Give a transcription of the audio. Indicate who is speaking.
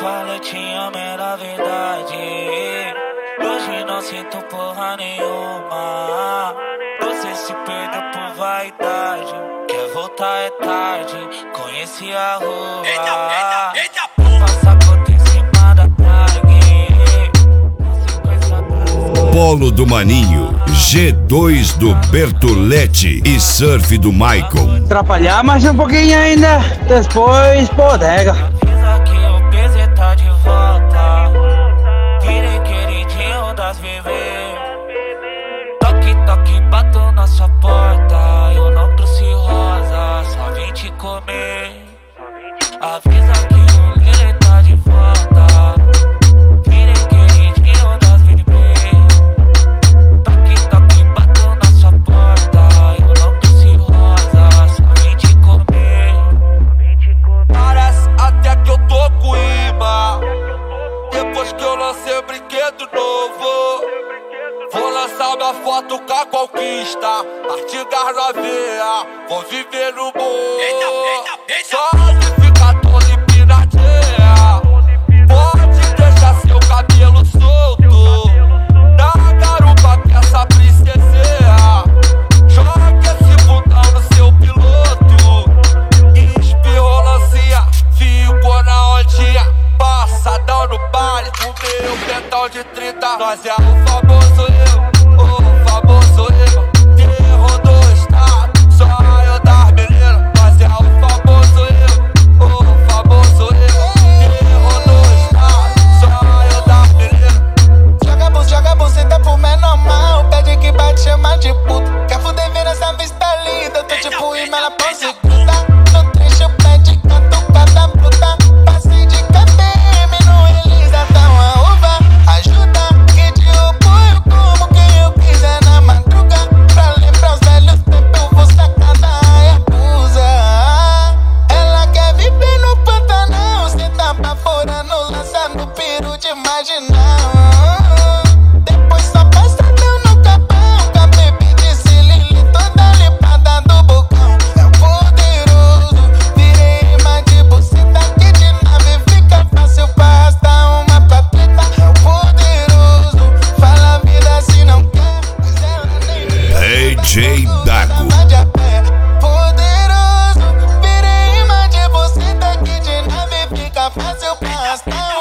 Speaker 1: falei te amo era verdade. Hoje não sinto porra nenhuma. Você se perdeu por vaidade. Quer voltar é tarde. Conheci a rua. Passaporte em cima da tag.
Speaker 2: Polo do Maninho, G2 do Bertolete e surf do Michael.
Speaker 3: Atrapalhar mais um pouquinho ainda, depois bodega.
Speaker 1: Avisa que o PZ tá de volta. Virei queridinho das bebês. Toque, toque, bato na sua porta. Eu não trouxe rosa, só vim te comer. Avisa que o Lele tá de volta. Virei queridinho das bebês. Toque, toque, bato na sua porta. Eu não trouxe rosa, só vim te comer.
Speaker 4: Parece até que eu tô com imã. Depois que eu lancei o brinquedo novo, vou lançar minha foto com a conquista. Artigas novinha, vou viver no morro. Só de ficar tão limpinadinha. Pode deixar seu cabelo solto na garupa que essa princesinha. Joga esse bundão no seu piloto. Espirrou lancinha, ficou na ondinha. Passadão no baile, com meu pentão de 30. Nós é o famoso eu, o famoso eu. Terror do estado, só eu das meninas. Nós é o famoso eu, o famoso eu. Terror do estado, só eu das meninas.
Speaker 5: Joga a buceta pro menor mal. Pede que bate, chama de puta. Quer fuder, ver essa vista linda. Eu tô tipo imã, ela pode se grudar. No trecho, pede canto, cada bruta. Passe de KPM no Elisa, dá uma uva. Ajuda, que te apoio como quem eu quiser na madruga. Pra lembrar os velhos tempos, eu vou sacar da Yakuza. Ela quer viver no Pantanal. Cê tá baforando, lançando peru de marginal. Depois só passadão no capão. Com a bebê de Cilili, toda limpada do bocão. É o poderoso, virei imã de buceta. Que de nave fica fácil pra arrastar uma pra treta. É o poderoso, fala a vida se não quer. Mas ela nem
Speaker 2: DJ Dago.
Speaker 5: vai de a pé. Poderoso, virei imã de buceta. Que de nave fica fácil pra arrastar